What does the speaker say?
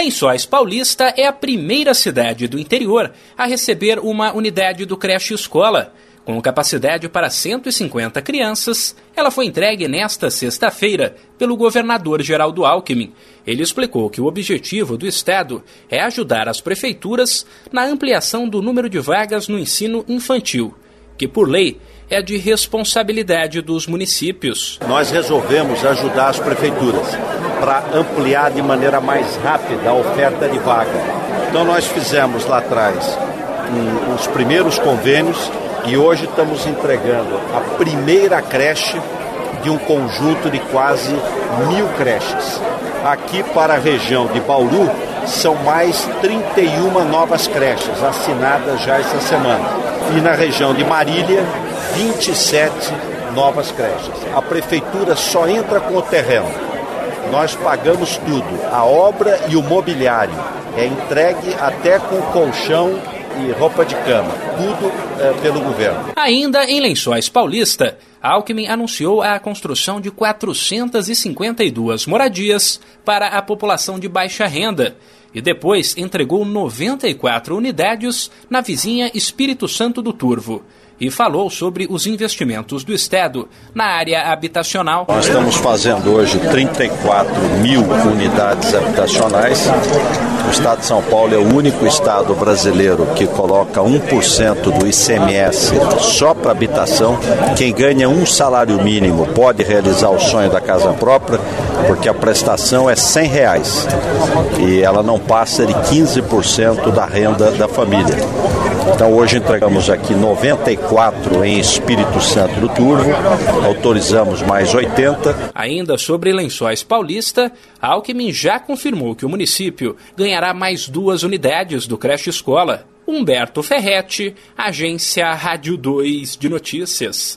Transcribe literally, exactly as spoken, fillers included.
Lençóis Paulista é a primeira cidade do interior a receber uma unidade do creche escola. Com capacidade para cento e cinquenta crianças, ela foi entregue nesta sexta-feira pelo governador Geraldo Alckmin. Ele explicou que o objetivo do Estado é ajudar as prefeituras na ampliação do número de vagas no ensino infantil, que, por lei, é de responsabilidade dos municípios. Nós resolvemos ajudar as prefeituras para ampliar de maneira mais rápida a oferta de vaga. Então nós fizemos lá atrás um, os primeiros convênios e hoje estamos entregando a primeira creche de um conjunto de quase mil creches. Aqui para a região de Bauru são mais trinta e uma novas creches assinadas já essa semana. E na região de Marília, vinte e sete novas creches. A prefeitura só entra com o terreno. Nós pagamos tudo, a obra e o mobiliário. É entregue até com colchão e roupa de cama, tudo é, pelo governo. Ainda em Lençóis Paulista, Alckmin anunciou a construção de quatrocentas e cinquenta e duas moradias para a população de baixa renda e depois entregou noventa e quatro unidades na vizinha Espírito Santo do Turvo. E falou sobre os investimentos do Estado na área habitacional. Nós estamos fazendo hoje trinta e quatro mil unidades habitacionais. O Estado de São Paulo é o único estado brasileiro que coloca um por cento do I C M S só para habitação. Quem ganha um salário mínimo pode realizar o sonho da casa própria, porque a prestação é cem reais e ela não passa de quinze por cento da renda da família. Então hoje entregamos aqui noventa e quatro em Espírito Santo do Turvo, autorizamos mais oitenta. Ainda sobre Lençóis Paulista, Alckmin já confirmou que o município ganhará mais duas unidades do creche escola. Humberto Ferretti, Agência Rádio dois de Notícias.